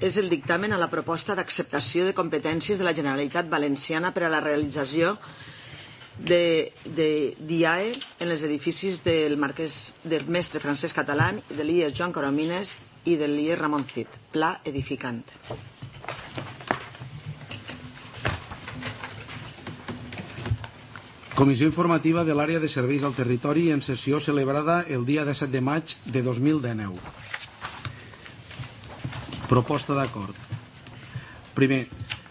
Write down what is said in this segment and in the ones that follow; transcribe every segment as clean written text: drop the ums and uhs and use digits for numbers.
és el dictamen a la proposta d'acceptació de competències de la Generalitat Valenciana per a la realització de d'IAE en els edificis del mestre Francesc Catalán, de l'IES Joan Coromines i de l'IES Ramon Cid, pla edificant. Comissió informativa de l'àrea de serveis al territori en sessió celebrada el dia 17 de maig de 2019. Proposta d'acord. Primer,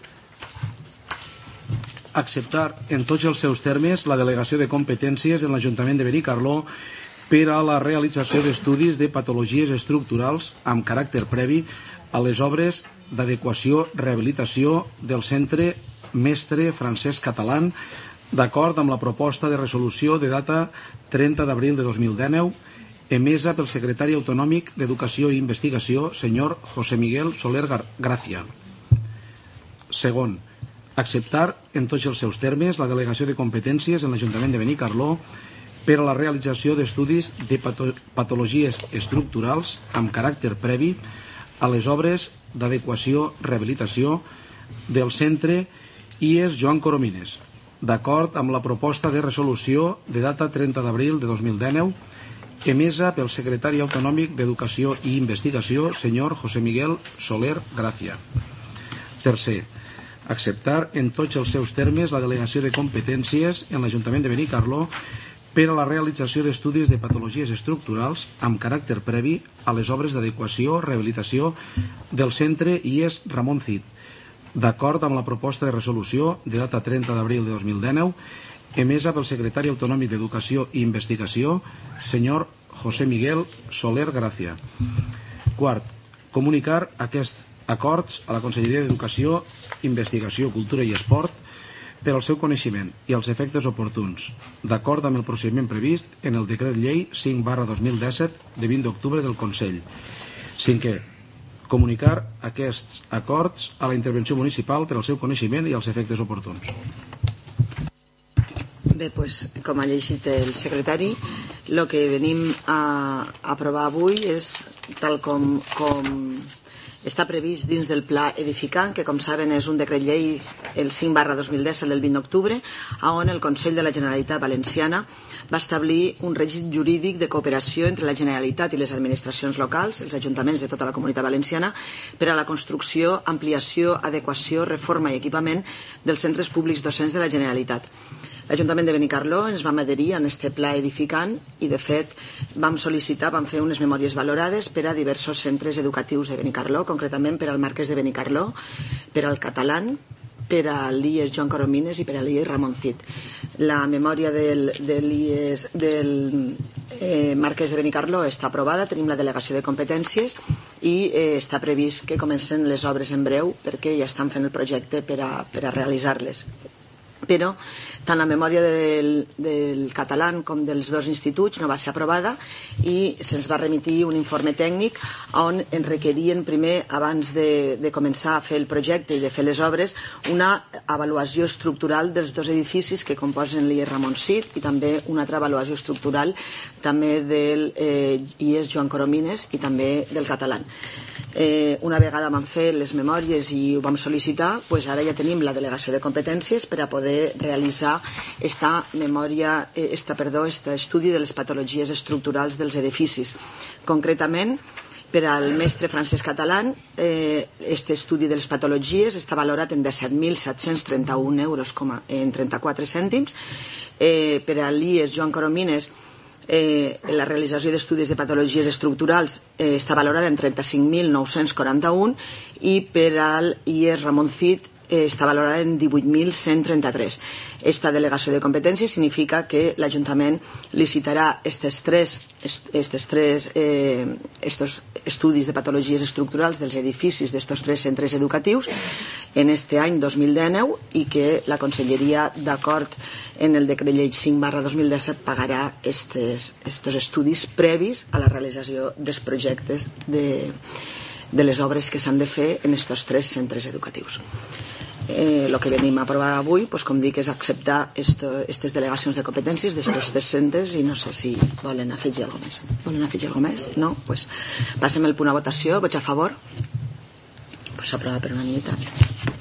acceptar en tots els seus termes la delegació de competències en l'Ajuntament de Benicarló per a la realització d'estudis de patologies estructurals amb caràcter previ a les obres d'adequació rehabilitació del centre mestre Francesc Catalán, d'acord amb la proposta de resolució de data 30 d'abril de 2019 emesa pel secretari autonòmic d'Educació i Investigació, senyor José Miguel Soler Gracia. Segon, acceptar en tots els seus termes la delegació de competències en l'Ajuntament de Benicarló per a la realització d'estudis de patologies estructurals amb caràcter previ a les obres d'adequació rehabilitació del centre IES Joan Coromines, d'acord amb la proposta de resolució de data 30 d'abril de 2019 emesa pel secretari autonòmic d'Educació i Investigació, senyor José Miguel Soler Gracia. Tercer, acceptar en tots els seus termes la delegació de competències en l'Ajuntament de Benicarló per a la realització d'estudis de patologies estructurals amb caràcter previ a les obres d'adequació, rehabilitació del centre IES Ramon Cid, d'acord amb la proposta de resolució de data 30 d'abril de 2019 emesa pel secretari autonòmic d'Educació i Investigació, senyor José Miguel Soler Gracia. Quart, comunicar aquests acords a la Conselleria d'Educació, Investigació, Cultura i Esport per al seu coneixement i als efectes oportuns, d'acord amb el procediment previst en el decret llei 5/2017 de 20 d'octubre del Consell. Cinquè, comunicar aquests acords a la intervenció municipal per al seu coneixement i als efectes oportuns. Bé, doncs, com ha llegit el secretari, el que venim a aprovar avui és tal com està previst dins del pla edificant, que com saben és un decret llei el 5/2017 del 20 d'octubre, on el Consell de la Generalitat Valenciana va establir un règim jurídic de cooperació entre la Generalitat i les administracions locals, els ajuntaments de tota la Comunitat Valenciana, per a la construcció, ampliació, adequació, reforma i equipament dels centres públics docents de la Generalitat. L'Ajuntament de Benicarló ens vam adherir a aquest pla edificant i, de fet, vam fer unes memòries valorades per a diversos centres educatius de Benicarló, concretament per al Marquès de Benicarló, per al Catalán, per a l'IES Joan Coromines i per a l'IES Ramon Cid. La memòria del Marquès de Benicarló està aprovada, tenim la delegació de competències i està previst que comencen les obres en breu perquè ja estan fent el projecte per a realitzar-les. Però tant la memòria del Catalán com dels dos instituts no va ser aprovada i se'ns va remitir un informe tècnic on ens requerien primer, abans de començar a fer el projecte i de fer les obres, una avaluació estructural dels dos edificis que composen l'IES Ramon Cid i també una altra avaluació estructural també del IES Joan Coromines i també del Catalán. Una vegada vam fer les memòries i ho vam sol·licitar, doncs ara ja tenim la delegació de competències per a poder realitzar este estudi de les patologies estructurals dels edificis. Concretament, per al mestre Francesc Catalán, aquest estudi de les patologies està valorat en 17.731 euros en 34 cèntims. Per a l'IES Joan Coromines, la realització d'estudis de patologies estructurals està valorada en 35.941 i per al IES Ramon Cid està valorada en 18.133. Esta delegació de competències significa que l'Ajuntament licitarà estos estudis de patologies estructurals dels edificis d'estos tres centres educatius en este any 2019 i que la Conselleria, d'acord en el decret llei 5/2017, pagarà estos estudis previs a la realització dels projectes de les obres que s'han de fer en estos tres centres educatius. El que venim a aprovar avui, com dic, és acceptar aquestes delegacions de competències d'estos tres centres i no sé si volen afegir alguna cosa més. Volen afegir alguna cosa més? No? Passem el punt a votació. Vots a favor? s'aprova per unanimitat.